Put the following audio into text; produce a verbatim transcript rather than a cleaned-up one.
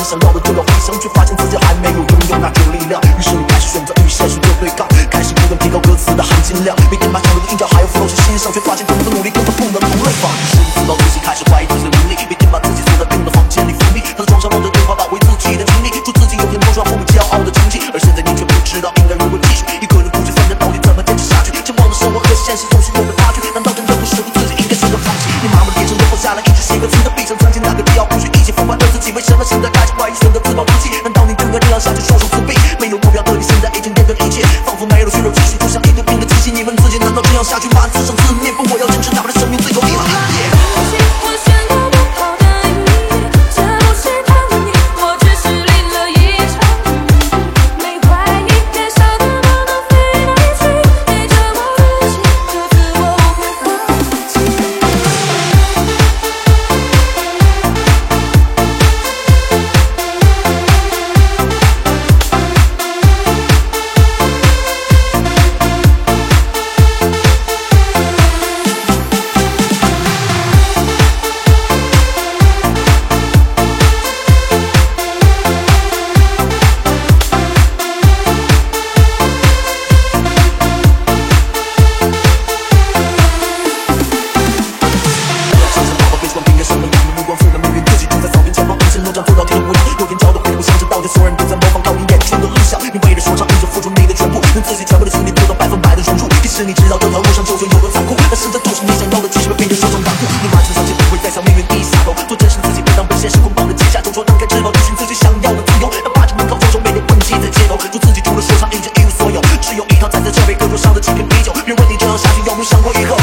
你想要的就要飞翔，却发现自己还没有拥有那种力量。于是你开始选择与现实做对抗，开始不断提高歌词的含金量，每天把想要的音调还有 flow 去欣赏，却发现这么的努力根本不能同类仿。于是你自暴自弃，开始怀疑自己的能力，每天把自己锁在病人的房间里封闭，他的床上望着对话，发挥自己的经历，祝自己有天能装父母骄傲的经济。而现在你却不知道应该如何继续，一个人独自奋战，到底怎么坚持下去？前往的生活和现实总是有个差距，难道真的不适合自己，应该选择放弃？你麻木的眼神都放下来，一直写歌词的闭上曾经那个必要不许一起疯狂的自己，为什么现在开始怀疑，选择自暴自弃？难道你真的这样下去双手自闭？没有目标的你现在已经变得一切仿佛没了血肉之躯，就像一堆冰的机器。你问自己，难道这样下去吗？自生自灭，不，我要坚持，哪怕生命最后一刻。做到天无恙，有天找到回不想知道的所有人都在模仿，靠你眼中的录像。你为了说唱，一直付出你的全部，让自己全部的精力得到百分百的融入。其实你知道这条路上究竟有多残酷，但是这就是你想要的，继续被别人说成顽固。你满身伤心，不会再向命运低下头，做真实自己，别当被现实捆绑的阶下。就说张开翅膀，追寻自己想要的自由，哪怕只能靠双手，每天混迹在街头。祝自己除了说唱，一直一无所有，只有一套站在这杯课桌上的几瓶啤酒。别问你这样下去有没有想过以后。